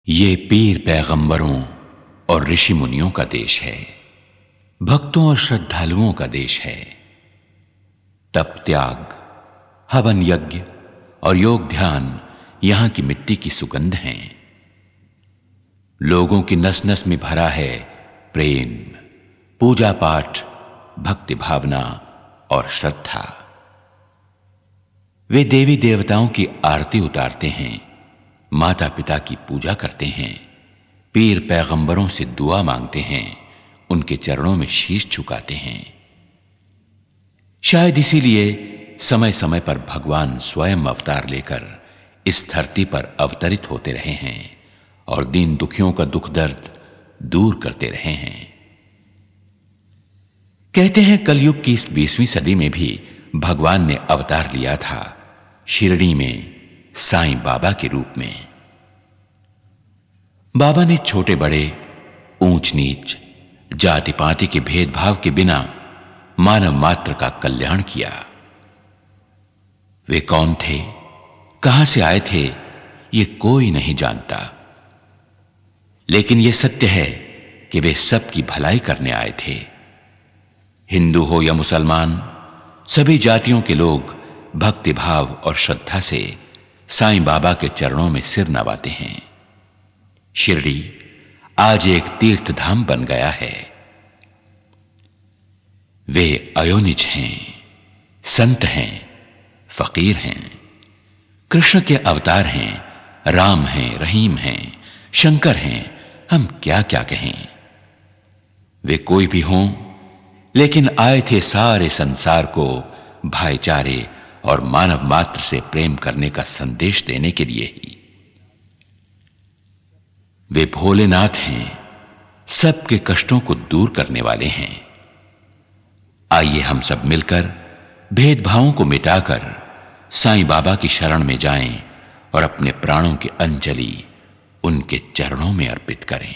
ये पीर पैगंबरों और ऋषि मुनियों का देश है, भक्तों और श्रद्धालुओं का देश है। तप त्याग, हवन यज्ञ और योग ध्यान यहां की मिट्टी की सुगंध हैं। लोगों की नस नस में भरा है प्रेम, पूजा पाठ, भक्ति भावना और श्रद्धा। वे देवी देवताओं की आरती उतारते हैं, माता पिता की पूजा करते हैं, पीर पैगंबरों से दुआ मांगते हैं, उनके चरणों में शीश झुकाते हैं। शायद इसीलिए समय समय पर भगवान स्वयं अवतार लेकर इस धरती पर अवतरित होते रहे हैं और दीन दुखियों का दुख दर्द दूर करते रहे हैं। कहते हैं कलयुग की इस 20वीं सदी में भी भगवान ने अवतार लिया था, शिरडी में साईं बाबा के रूप में। बाबा ने छोटे बड़े, ऊंच नीच, जाति पाति के भेदभाव के बिना मानव मात्र का कल्याण किया। वे कौन थे, कहां से आए थे, ये कोई नहीं जानता, लेकिन यह सत्य है कि वे सबकी भलाई करने आए थे। हिंदू हो या मुसलमान, सभी जातियों के लोग भक्ति भाव और श्रद्धा से साईं बाबा के चरणों में सिर नवाते हैं। शिरडी आज एक तीर्थ धाम बन गया है। वे अयोनिज हैं, संत हैं, फकीर हैं, कृष्ण के अवतार हैं, राम हैं, रहीम हैं, शंकर हैं, हम क्या क्या कहें। वे कोई भी हों, लेकिन आए थे सारे संसार को भाईचारे और मानव मात्र से प्रेम करने का संदेश देने के लिए ही। वे भोलेनाथ हैं, सबके कष्टों को दूर करने वाले हैं। आइए हम सब मिलकर भेदभावों को मिटाकर साईं बाबा की शरण में जाएं और अपने प्राणों की अंजलि उनके चरणों में अर्पित करें।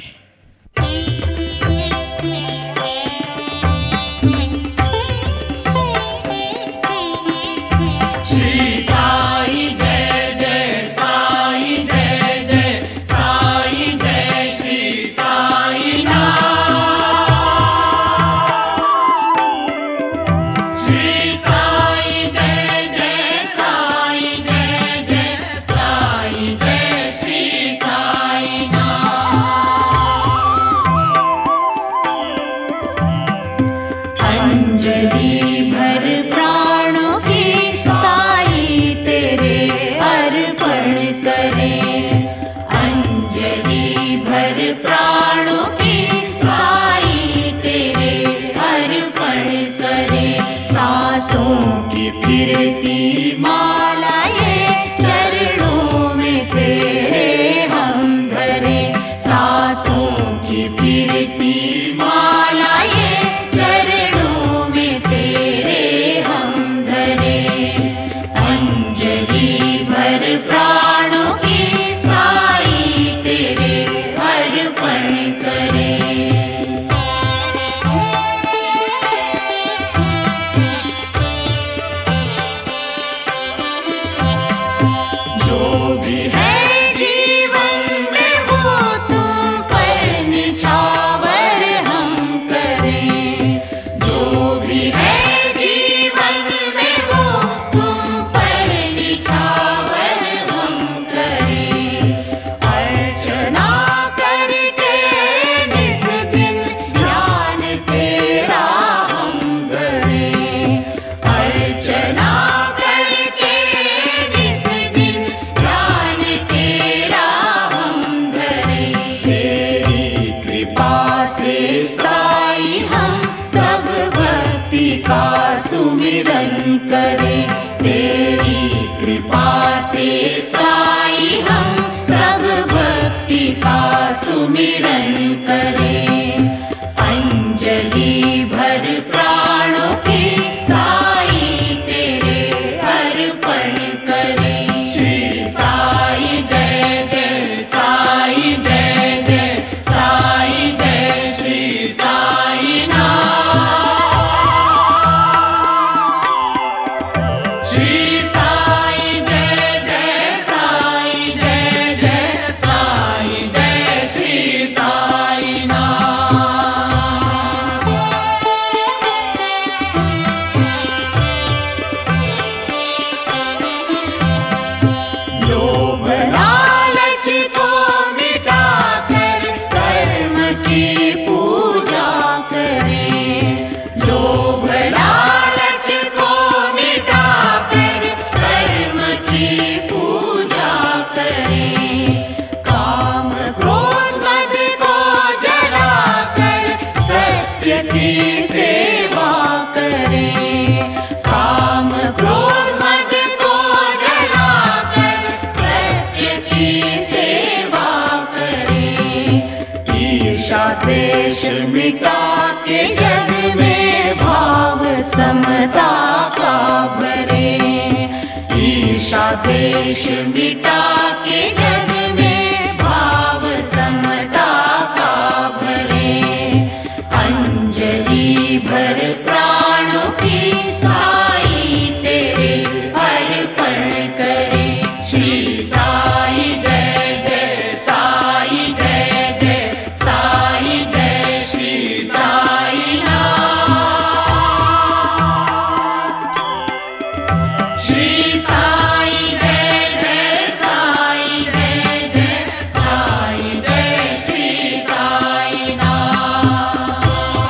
अंजलि भर प्राणों की साईं तेरे अर्पण करें। अंजलि भर प्राणों की साईं तेरे अर्पण करें। सांसों की फिरती माला ये चरणों में तेरे हम धरें। सांसों की फिरती माला ये प्राणों की साईं तेरे अर्पण करें। जो भी है जीवन में वो तुम पर निछावर हम करें। जो भी है जीवन में वो तुम पर निछावर का सुमिरन करें। तेरी कृपा से साईं हम सब भक्ति का सुमिरन करें। अंजलि भर प्राणों की साईं तेरे अर्पण करें। श्री साईं जय जय, साईं जय जय, साईं जय श्री साईं नाथ। श्री साईं जय जय, साईं जय जय, साईं जय। ईर्ष्या द्वेष मिटा के जग में भाव समता का भरे। ईर्ष्या द्वेष मिटा के जग में भाव समता का भरे। अंजलि भर प्राणों की साई तेरे अर्पण करे। श्री साई जय जय साई जय जय साई जय श्री साई नाथ। श्री साई जय जय साई जय जय साई जय श्री साई नाथ।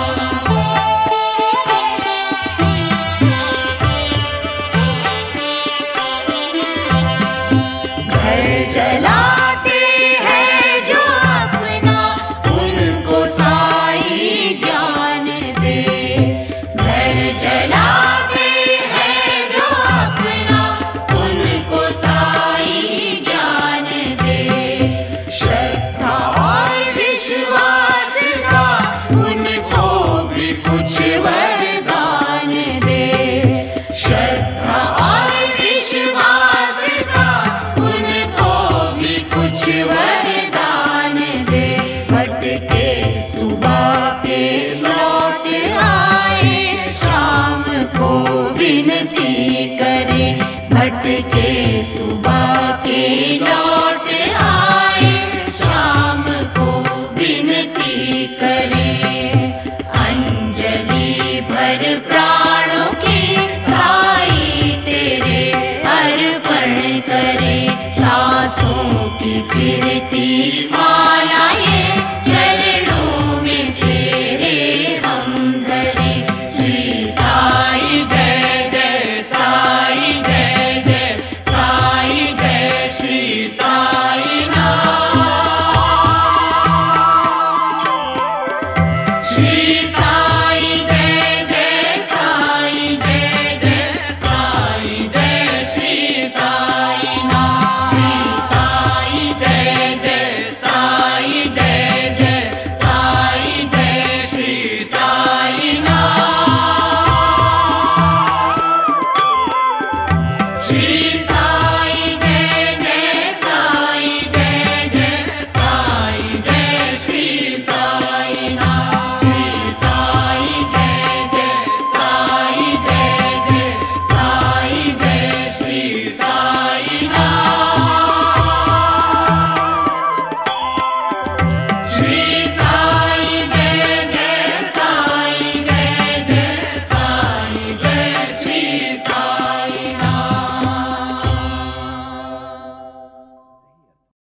घर जलाते हैं जो अपना उनको साई ज्ञान दे। घर जलाते हैं जो अपना उनको साई ज्ञान दे। श्रद्धा और विश्वास का उनको भी कुछ वरदान दे। श्रद्धा और विश्वास का उनको भी कुछ वरदान दे। भटके सुबह के लौट आए शाम को विनती करे। भटके सुबह के लौट आए शाम को विनती करे। अंजलि भर प्राणों की साई तेरे अर्पण करे। सांसों की फिरती